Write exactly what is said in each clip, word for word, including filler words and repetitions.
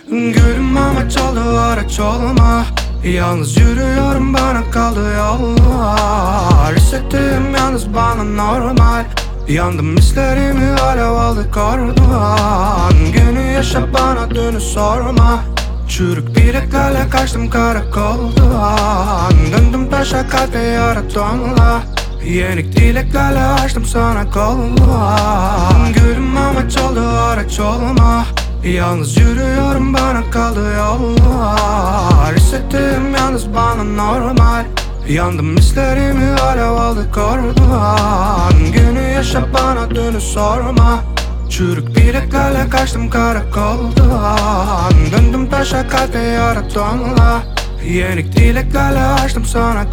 Gülüm ama çaldı araç olma. Yalnız yürüyorum, bana kaldı yollar. Hissettiğim yalnız bana normal. Yandım, hislerimi alev aldı korduan. Günü yaşa, bana dünü sorma. Çürük bileklerle kaçtım karakoldan. Döndüm taşa, kalbe yara tonla. Yenik dileklerle açtım sana kollar. Gülüm ama çaldı araç olma. Yalnız yürüyorum, bana kaldı yollar. Hissettiğim yalnız bana normal. Yandım, hislerimi alev aldı korduan. Günü yaşa, bana dünü sorma. Çürük bileklerle kaçtım karakoldan. Döndüm taşa, kalbe yara tonla. Yenik dileklerle açtım sana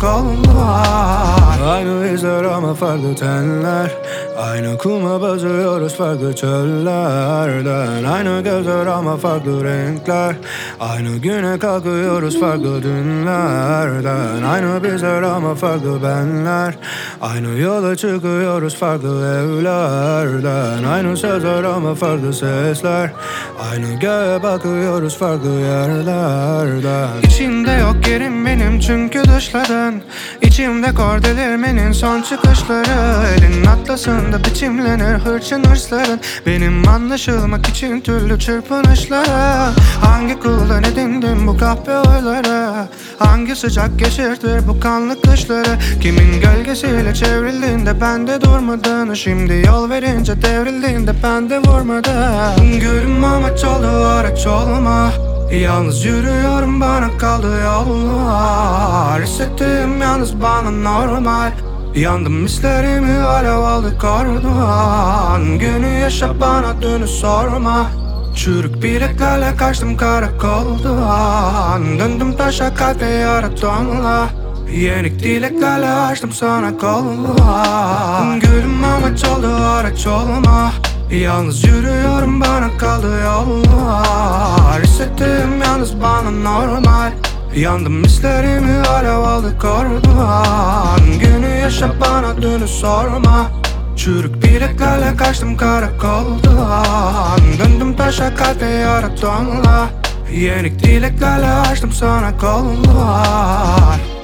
kollar. Aynı izler ama farklı tenler. Aynı kuma basıyoruz farklı çöllerden. Aynı gözler ama farklı renkler. Aynı güne kalkıyoruz farklı dünlerden. Aynı bizler ama farklı benler. Aynı yola çıkıyoruz farklı evlerden. Aynı sözler ama farklı sesler. Aynı göğe bakıyoruz farklı yerlerden. İçimde yok yerim benim çünkü dışladın. İçimde kordelermenin son çıkışları. Elin atlasında biçimlenir hırçın hırsların. Benim anlaşılmak için türlü çırpınışlara. Hangi kuldan edindim bu kahpe oyları? Hangi sıcak geçirtir bu kanlı kışları? Kimin gölgesiyle çevrildiğinde bende durmadın. Şimdi yol verince devrildiğinde bende vurmadın. Gülüm ama çaldı araç olma. Yalnız yürüyorum, bana kaldı yollar. Hissettiğim yalnız bana normal. Yandım, hislerimi alev aldı korduan. Günü yaşa, bana dünü sorma. Çürük bileklerle kaçtım karakoldan. Döndüm taşa, kalbe yara tonla. Yenik dileklerle açtım sana kollar. Gülüm ama çaldı araç olma. Yalnız yürüyorum, bana kaldı yollar. Hissettiğim yalnız bana normal. Yandım, hislerimi alev aldı korduan. Günü yaşa, bana dünü sorma. Çürük bileklerle kaçtım karakoldan. Döndüm taşa, kalbe yara tonla. Yenik dileklerle açtım sana kollar.